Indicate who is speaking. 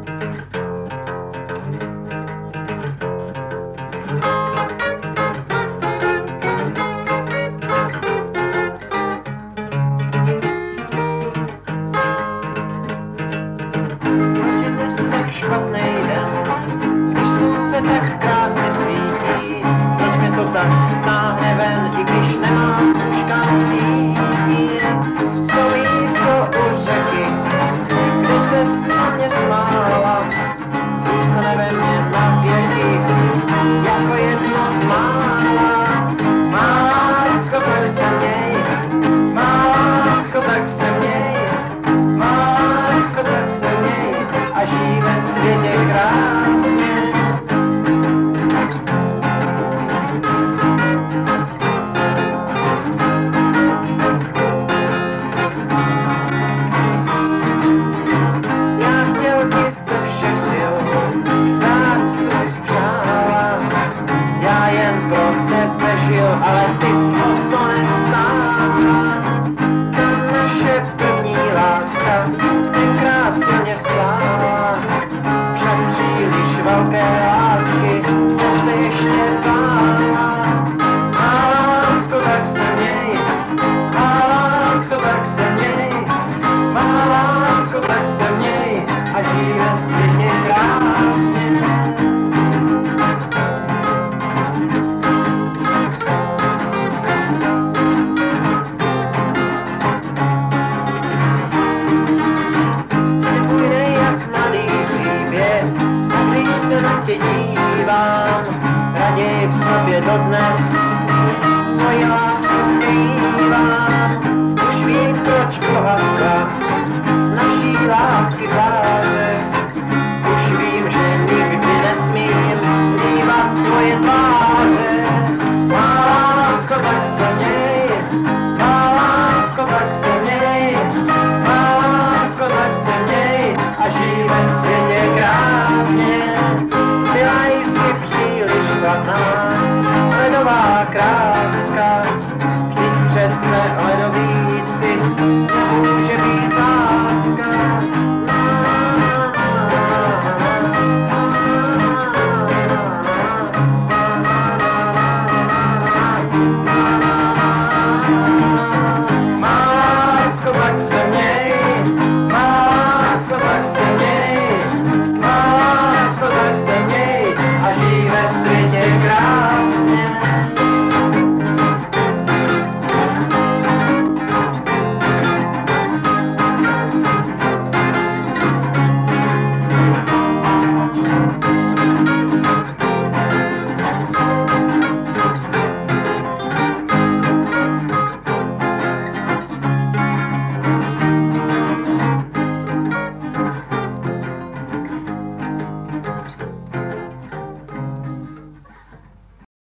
Speaker 1: Špatný den, když slunce tak krásně svítí, proč mě to tak táhne ven, i když nemám už kam jít. To místo u řeky, kde ses na mě smála, zůstane ve mně na věky, jako jedno z mála. Má lásko, tak se měj, má lásko, tak se měj, má lásko, tak se měj, a žij ve světě krásně. Já chtěl ti ze všech sil dát, co jsi spřála. Já jen pro tebe žil, ale ty jsi o to nestála. Ta naše první láska tenkrát silně sklála, však příliš velké lásky jsem se ještě bála. Má lásko, tak se měj, má lásko, tak se měj, má lásko, tak se měj, a žij ve světě krásně. Na tě dívám, raději v sobě dodnes svoji lásku skrývám.